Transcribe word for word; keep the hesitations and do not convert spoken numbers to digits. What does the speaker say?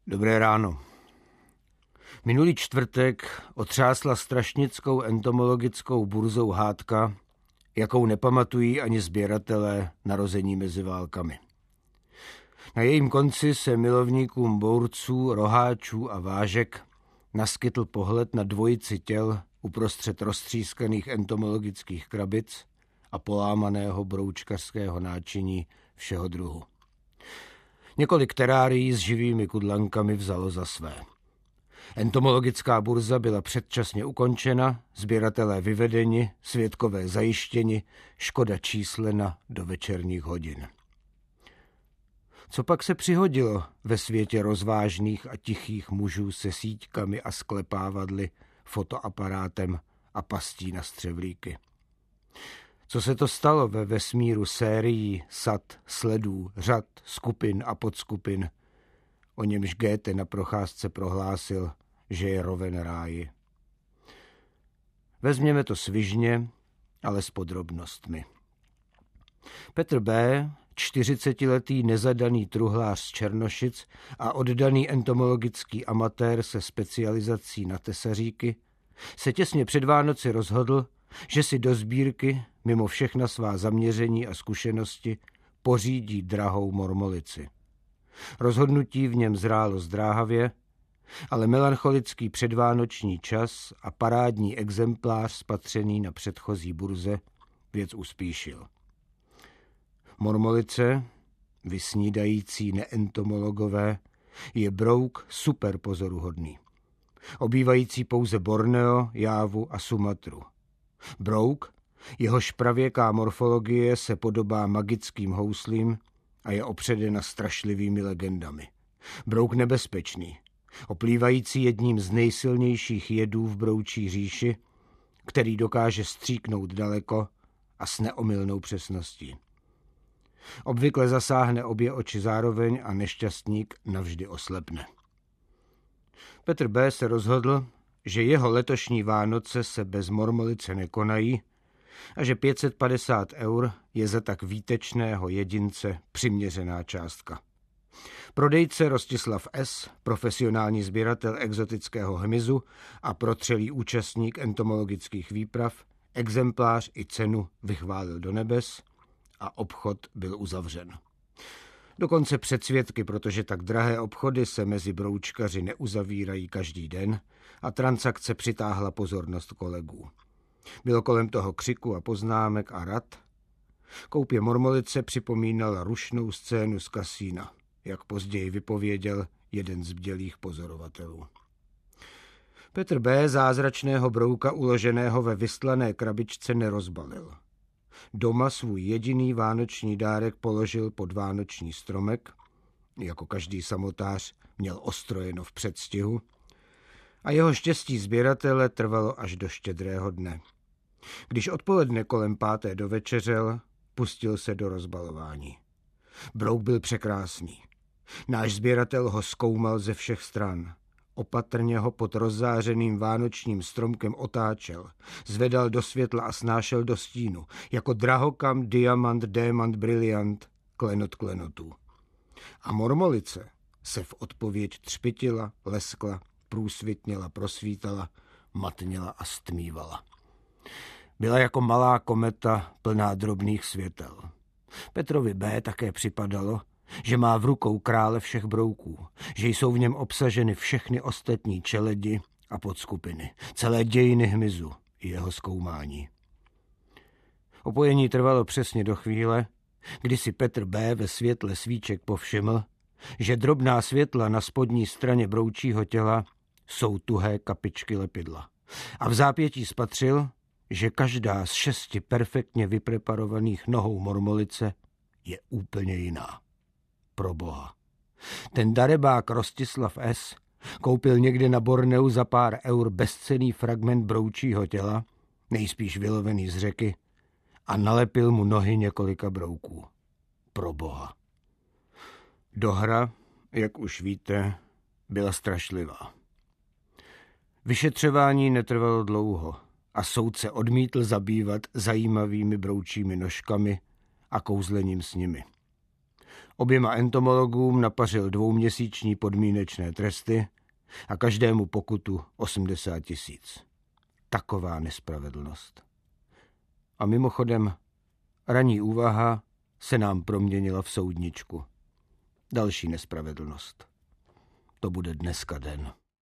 Dobré ráno. Minulý čtvrtek otřásla strašnickou entomologickou burzou hádka, jakou nepamatují ani sběratelé narození mezi válkami. Na jejím konci se milovníkům bourců, roháčů a vážek naskytl pohled na dvojici těl uprostřed roztřískaných entomologických krabic a polámaného broučkařského náčiní všeho druhu. Několik terárií s živými kudlankami vzalo za své. Entomologická burza byla předčasně ukončena, sběratelé vyvedeni, svědkové zajištěni, škoda číslena do večerních hodin. Co pak se přihodilo ve světě rozvážných a tichých mužů se síťkami a sklepávadly, fotoaparátem a pastí na střevlíky? Co se to stalo ve vesmíru sérií, sad, sledů, řad, skupin a podskupin, o němž Goethe na procházce prohlásil, že je roven ráji? Vezměme to svižně, ale s podrobnostmi. Petr B., čtyřicetiletý nezadaný truhlář z Černošic a oddaný entomologický amatér se specializací na tesaříky, se těsně před Vánoci rozhodl, že si do sbírky, mimo všechna svá zaměření a zkušenosti, pořídí drahou mormolici. Rozhodnutí v něm zrálo zdráhavě, ale melancholický předvánoční čas a parádní exemplář spatřený na předchozí burze věc uspíšil. Mormolice, vysnídající neentomologové, je brouk super pozoruhodný, obývající pouze Borneo, Jávu a Sumatru. Brouk, jehož pravěká morfologie se podobá magickým houslím a je opředena strašlivými legendami. Brouk nebezpečný, oplývající jedním z nejsilnějších jedů v broučí říši, který dokáže stříknout daleko a s neomylnou přesností. Obvykle zasáhne obě oči zároveň a nešťastník navždy oslepne. Petr B. se rozhodl, že jeho letošní Vánoce se bez mormolice nekonají a že pět set padesát eur je za tak výtečného jedince přiměřená částka. Prodejce Rostislav S., profesionální sběratel exotického hmyzu a protřelý účastník entomologických výprav, exemplář i cenu vychválil do nebes a obchod byl uzavřen. Dokonce před svědky, protože tak drahé obchody se mezi broučkaři neuzavírají každý den a transakce přitáhla pozornost kolegů. Bylo kolem toho křiku a poznámek a rad. Koupě mormolice připomínala rušnou scénu z kasína, jak později vypověděl jeden z bdělých pozorovatelů. Petr B. zázračného brouka uloženého ve vystlané krabičce nerozbalil. Doma svůj jediný vánoční dárek položil pod vánoční stromek, jako každý samotář měl ostrojeno v předstihu, a jeho štěstí sběratele trvalo až do štědrého dne. Když odpoledne kolem páté dovečeřel, pustil se do rozbalování. Brouk byl překrásný. Náš sběratel ho zkoumal ze všech stran. Opatrně ho pod rozzářeným vánočním stromkem otáčel, zvedal do světla a snášel do stínu, jako drahokam, diamant, démant, briliant, klenot klenotů. A mormolice se v odpověď třpitila, leskla, průsvitněla, prosvítala, matněla a stmívala. Byla jako malá kometa plná drobných světel. Petrovi B. také připadalo, že má v rukou krále všech brouků, že jsou v něm obsaženy všechny ostatní čeledi a podskupiny, celé dějiny hmyzu i jeho zkoumání. Opojení trvalo přesně do chvíle, kdy si Petr B. ve světle svíček povšiml, že drobná světla na spodní straně broučího těla jsou tuhé kapičky lepidla. A v zápětí spatřil, že každá z šesti perfektně vypreparovaných nohou mormolice je úplně jiná. Proboha. Ten darebák Rostislav S. koupil někde na Borneu za pár eur bezcenný fragment broučího těla, nejspíš vylovený z řeky, a nalepil mu nohy několika brouků. Proboha. Dohra, jak už víte, byla strašlivá. Vyšetřování netrvalo dlouho a soudce odmítl zabývat zajímavými broučími nožkami a kouzlením s nimi. Oběma entomologům napařil dvouměsíční podmínečné tresty a každému pokutu osmdesát tisíc. Taková nespravedlnost. A mimochodem, ranní úvaha se nám proměnila v soudničku. Další nespravedlnost. To bude dneska den.